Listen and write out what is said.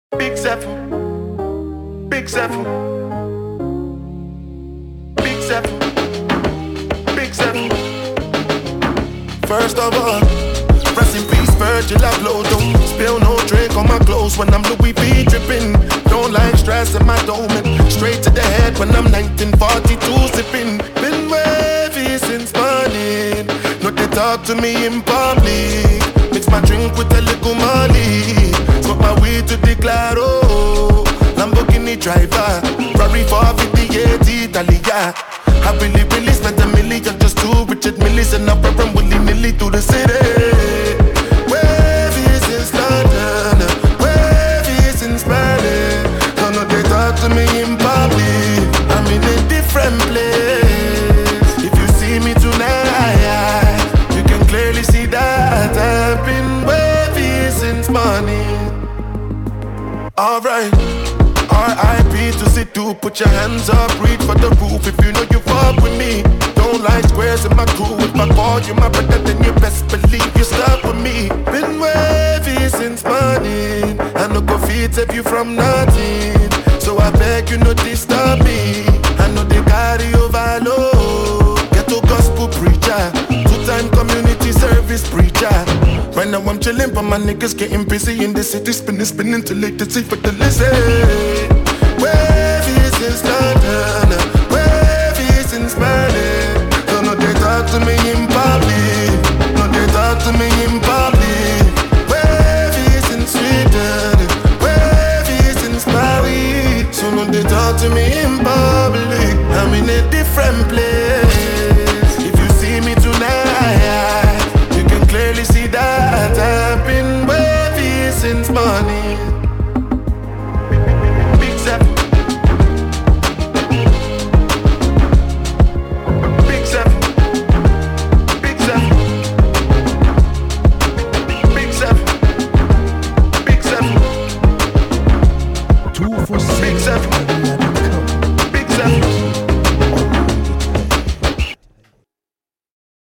Big Zephyr, Big Zephyr, Big Zephyr, Big Zephyr. First of all, rest in peace, Virgil Abloh. Don't spill no drink on my clothes when I'm Louis V dripping. Don't like stress in my dome. Straight to the head when I'm 1942 sipping. Been wavy since morning. No, they talk to me in public. Mix my drink with a little Molly. Smoke my weed to the Claro. Lamborghini driver, Ferrari 458 Italia. I really spent $1 million just to Richard Millis and I run willy-nilly through the city. Wavy since London, wavy since Berlin. Don't know they talk to me in public. I'm in a different place. If you see me tonight, you can clearly see that I've been wavy since morning. Alright, R.I.P. to C2. Put your hands up, reach for the roof if you know you fuck with me. Don't like squares in my crew. If I call you my brother, then you best believe you're stuck with me. Been wavy since morning. I no go feed save you from nothing. So I beg you no disturb me. I know they carry overload. Get to gospel preacher, two-time community service preacher. Right now I'm chillin', but my niggas getting busy in the city, spinning till late to see for the listen. Wavy since London, wavy since Berlin. Don't know they talk to me in public. No, they talk to me in public. Wavy since Sweden, wavy since Paris. So no, they talk to me